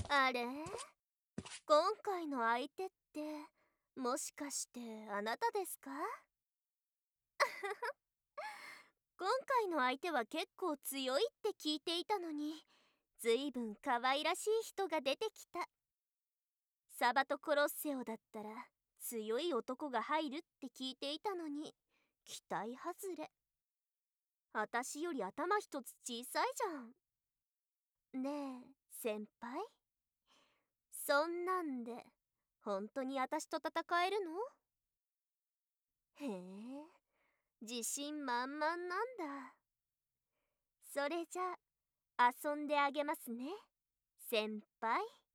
あれ、今回の相手ってもしかしてあなたですか？今回の相手は結構強いって聞いていたのに、ずいぶん可愛らしい人が出てきた。サバトコロッセオだったら強い男が入るって聞いていたのに、期待外れ。私より頭一つ小さいじゃん。ねえ先輩、そんなんで本当に私と戦えるの？へえ、自信満々なんだ。それじゃあ遊んであげますね、先輩。